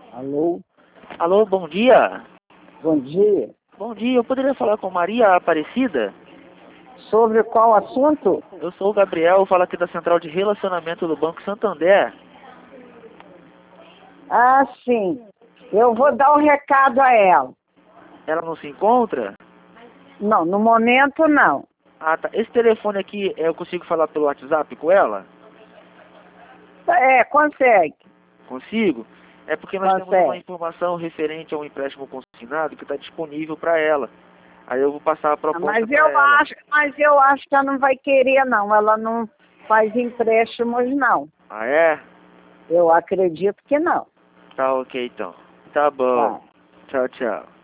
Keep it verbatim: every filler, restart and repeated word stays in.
Alô? Alô, bom dia. Bom dia. Bom dia, eu poderia falar com Maria Aparecida? Sobre qual assunto? Eu sou o Gabriel, eu falo aqui da Central de Relacionamento do Banco Santander. Ah, sim. Eu vou dar um recado a ela. Ela não se encontra? Não, no momento não. Ah, tá. Esse telefone aqui, eu consigo falar pelo WhatsApp com ela? É, consegue. Consigo? É porque nós temos uma Consegue. informação referente a um empréstimo consignado que está disponível para ela. Aí eu vou passar a proposta Mas para eu ela. acho, mas eu acho que ela não vai querer, não. Ela não faz empréstimos, não. Ah, é? Eu acredito que não. Tá ok, então. Tá bom. Tá. Tchau, tchau.